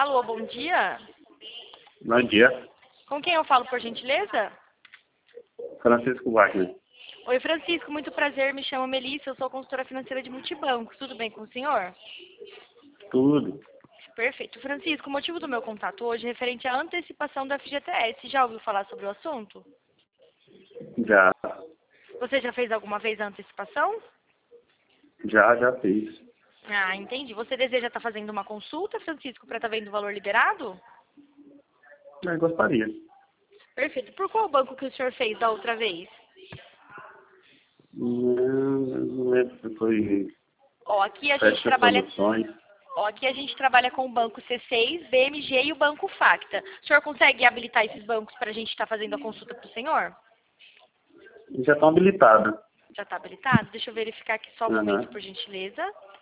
Alô, bom dia. Bom dia. Com quem eu falo, por gentileza? Francisco Wagner. Oi, Francisco, muito prazer. Me chamo Melissa, eu sou consultora financeira de multibancos. Tudo bem com o senhor? Tudo. Perfeito. Francisco, o motivo do meu contato hoje é referente à antecipação da FGTS. Já ouviu falar sobre o assunto? Já. Você já fez alguma vez a antecipação? Já fiz. Ah, entendi. Você deseja estar fazendo uma consulta, Francisco, para estar vendo o valor liberado? Eu gostaria. Perfeito. Por qual banco que o senhor fez da outra vez? Não lembro se foi Ó, aqui a gente Festa trabalha... Produções. Ó, aqui a gente trabalha com o banco C6, BMG e o banco Facta. O senhor consegue habilitar esses bancos para a gente estar fazendo a consulta para o senhor? Já estão habilitados. Já está habilitado? Deixa eu verificar aqui só um momento, por gentileza.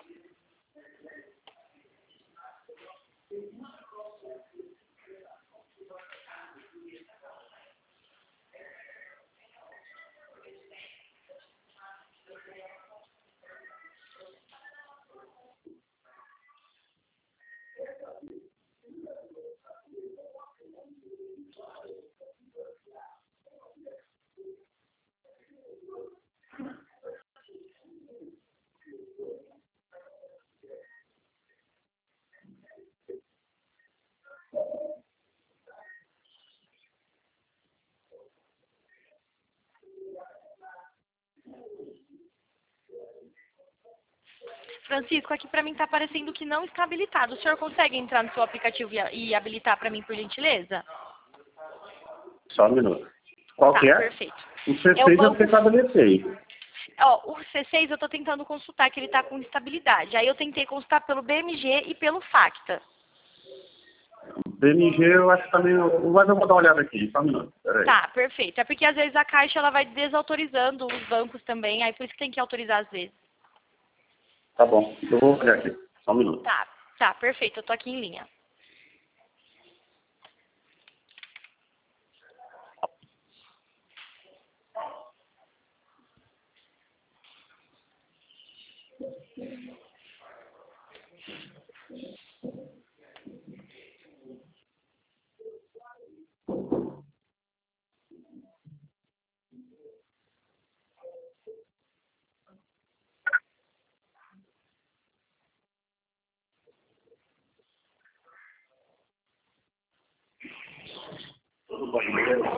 Francisco, aqui para mim está aparecendo que não está habilitado. O senhor consegue entrar no seu aplicativo e habilitar para mim, por gentileza? Só um minuto. Qual Tá, que é? perfeito. O C6 É o banco... eu habilitei. Ó, o C6 eu estou tentando consultar, que ele está com instabilidade. Aí eu tentei consultar pelo BMG e pelo Facta. BMG eu acho que também... Mas eu vou dar uma olhada aqui. Só um minuto. Peraí. Tá, perfeito. É porque às vezes a Caixa ela vai desautorizando os bancos também, aí por isso que tem que autorizar às vezes. Tá bom. Eu vou olhar aqui. Só um minuto. Tá, perfeito. Eu tô aqui em linha. Tudo bom?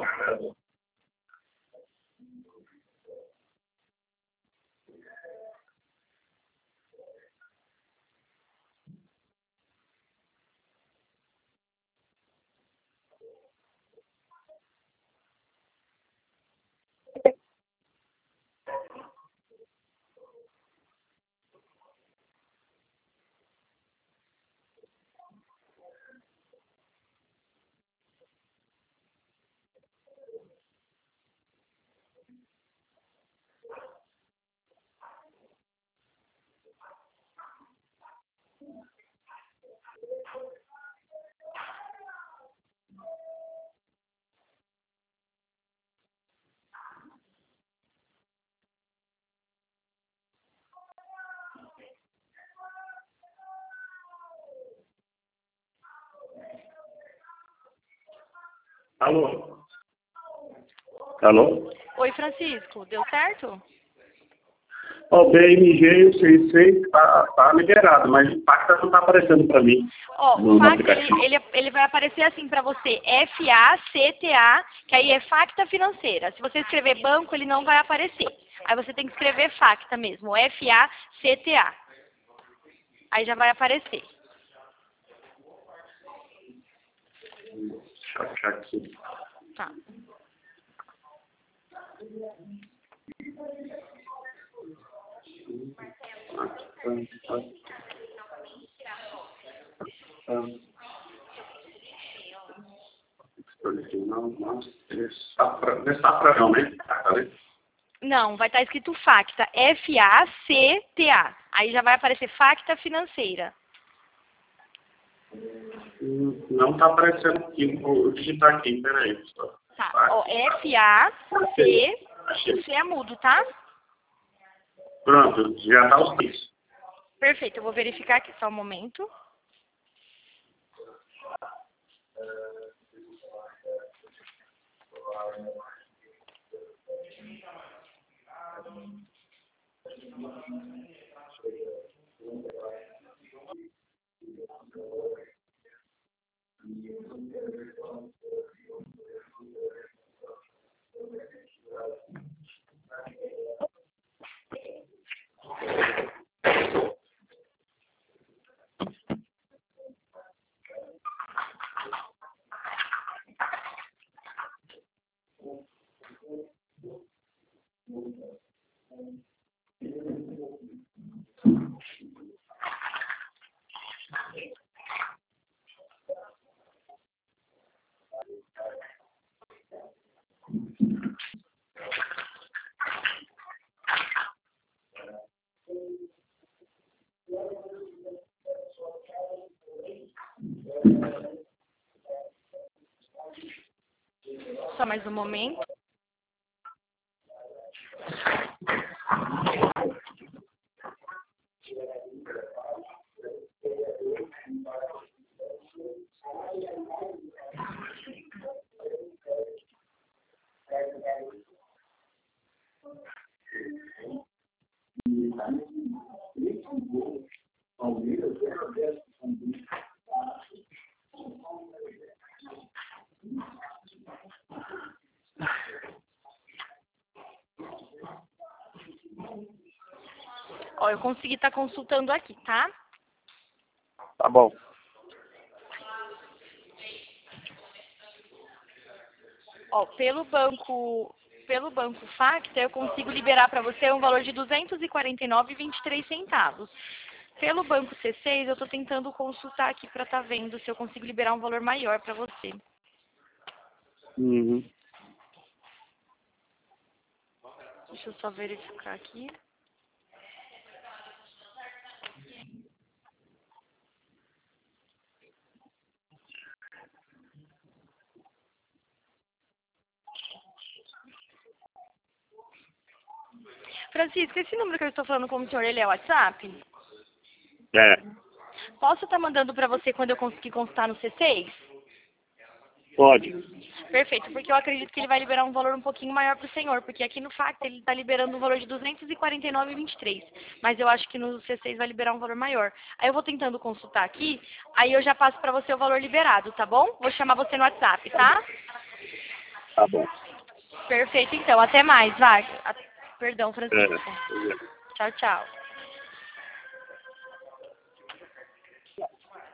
Alô? Alô? Oi, Francisco. Deu certo? O BMG e o C6 tá liberado, mas o Pacta não tá aparecendo para mim. Ó, o No Facta, aplicativo. ele vai aparecer assim para você, FACTA, que aí é Facta Financeira. Se você escrever banco, ele não vai aparecer. Aí você tem que escrever Facta mesmo, FACTA. Aí já vai aparecer. Deixa eu achar aqui. Tá. Safra não, né? Tá vendo? Não, vai estar escrito Facta, FACTA. Aí já vai aparecer Facta Financeira. Não tá aparecendo aqui. Vou digitar aqui, peraí. Tá, ó, FAC, o C é mudo, tá? Pronto, já tá os três. Perfeito, eu vou verificar aqui só um momento. Só mais um momento. Ó, eu consegui estar consultando aqui, tá? Tá bom. Ó, pelo banco Facta, eu consigo liberar para você um valor de R$ 249,23. Pelo banco C6, eu estou tentando consultar aqui para estar vendo se eu consigo liberar um valor maior para você. Uhum. Deixa eu só verificar aqui. Francisco, esse número que eu estou falando com o senhor, ele é o WhatsApp? É, Posso estar mandando para você quando eu conseguir consultar no C6? pode. Perfeito, porque eu acredito que ele vai liberar um valor um pouquinho maior para o senhor, porque aqui no Facta ele está liberando um valor de R$ 249,23, mas eu acho que no C6 vai liberar um valor maior. Aí eu vou tentando consultar aqui, aí eu já passo para você o valor liberado, tá bom? Vou chamar você no WhatsApp, tá? Tá bom. Perfeito, então. Até mais, vai. Perdão, Francisco. É. Tchau, tchau.